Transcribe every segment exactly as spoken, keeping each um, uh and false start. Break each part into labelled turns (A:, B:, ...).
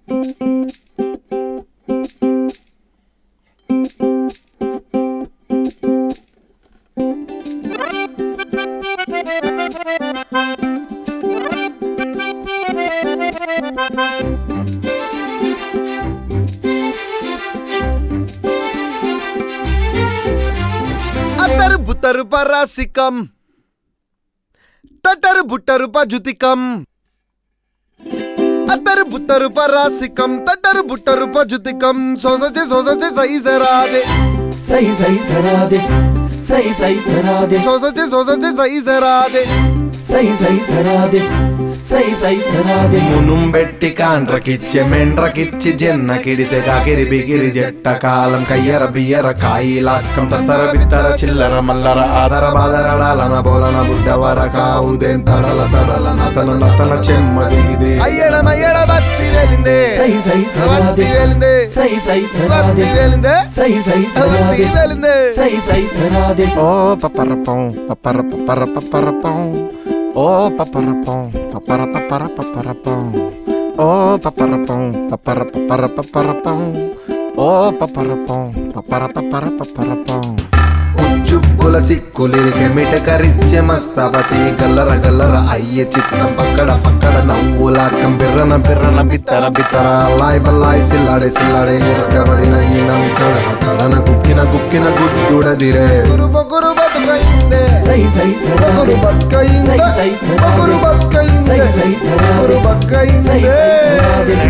A: అతరు బుతరు పరాసికం తటరు బుట్టరు పజుతికం అతరు బుట్టరు పరాసికం తటరు బుట్టరు పజుతికం సోసజే సోసజే సై జరాదే
B: సై సై జరాదే సై సై జరాదే
A: సోసజే సోసజే సై జరాదే
B: సై సై జరాదే సై సై జరాదే
C: మునుం బెట్టి కాండ్రకిచ్చి మెండ్రకిచ్చి జెన్న కిడిసె కాకిరి బిగిరి జట్ట కాలం కయ్యర బియ్యర కాయిలాక్కం తత్తర బిత్తర చిల్లర మల్లర ఆదర బాదరడాలన బోలన బుడ్డవర కావుదేం తడల తడల నతన నతన చెమ్మ దిగిదే
A: అయ్యడమయ్యడ బత్తి వెలిందే
B: సై సై జరాదే
A: వెలిందే
B: సై సై జరాదే
A: వెలిందే
B: సై సై జరాదే
A: వెలిందే
B: సై సై జరాదే
C: ఓ పపరపం పపర పపర పపరపం ఓ పపరపం పపర పపర పపరపం ఓ పపరపం పపర పపర పపరపం ఓ పపరపం పపర పపర పపరపం ఉచ్చుప్పుల సిక్కులిరికె మిటకరిచ్చే మస్తపతి గల్లర గల్లర అయ్యే చిత్తం పక్కడ పక్కడ నవ్వులాటం బిర్రన బిర్రన బిత్తర బిత్తర అల్లాయ్ బల్లాయ్ సిల్లాడే సిల్లాడే ఇరస్కబడిన ఈనం తడన తడన గుక్కిన గుక్కిన గుడ్డుడదిరే
A: గురు బొగురు బతుకయిందే
B: సై సై జరాదే
A: బతుకయిందే
B: సై సై జరాదే
A: బొగురు బతుకయిందే
B: సై సై జరాదే
A: గురు బతుకయిందే
B: సై సై జరాదే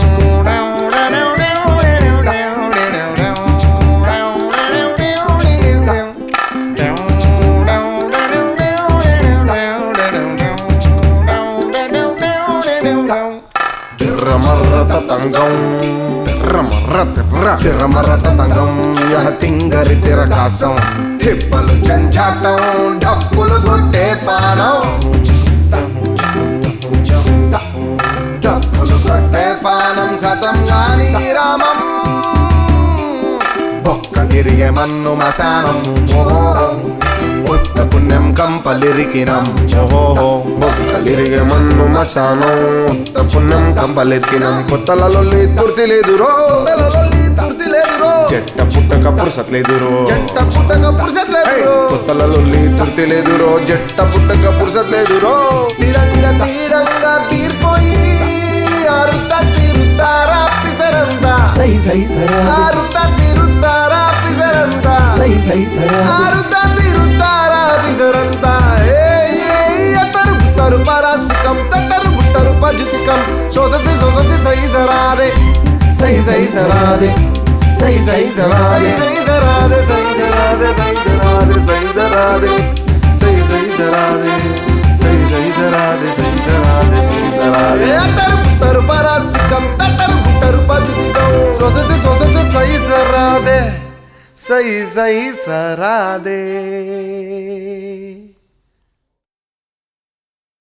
C: తిర్రమర్రత తంగం తిర్రమర్ర తిర్ర తిర్రమర్రత తంగం యహ తింగరి తిరకాసం తిప్పలు జంజాటం డప్పులు కొట్టే పాడం డప్పులు కొట్టే పానం ఖతం గాని రామం బొక్కలిరిగే మన్ను మశానం ఉత్త పుణ్యం కంపలిరికినం బొక్కలిరిగే మన్ను మశానం ఉత్త పుణ్యం కంపలిరికినం కొత్తల లొల్లి తుర్తి లేదురో లొల్లి తుర్తి లేదురో చెట్ట పుట్టక పురుసత్ లేదురో చెట్ట పుట్టక పురుసత్ లేదురో కొత్తల లొల్లి తుర్తి లేదురో జట్ట పుట్టక పురుసత్ లేదురో తిడంగ తిడంగ తీర్పోయి అరుత తిరుతారా పిసరంతా
B: సై సై జరాదే
A: అరుత తిరుతారా పిసరంతా
B: సై సై జరాదే
A: అరుత తిరుతారా పిసరంతా అతరు బుట్టరు పరాసికం తట్టరు బుట్టరు పజుతికం సోసతి సోసతి సై జరాదే సై సై జరాదే
B: సై సై జరాదే
A: సై జరాదే సై జరాదే సై జరాదే సై జరాదే సై సై జరాదే సై సై జరాదే సై జరాదే సై జరాదే అతరు బుట్టరు పరాసికం తట్టరు బుట్టరు పజుతికం సోసతి సోసతి సై జరాదే సై సై జరాదే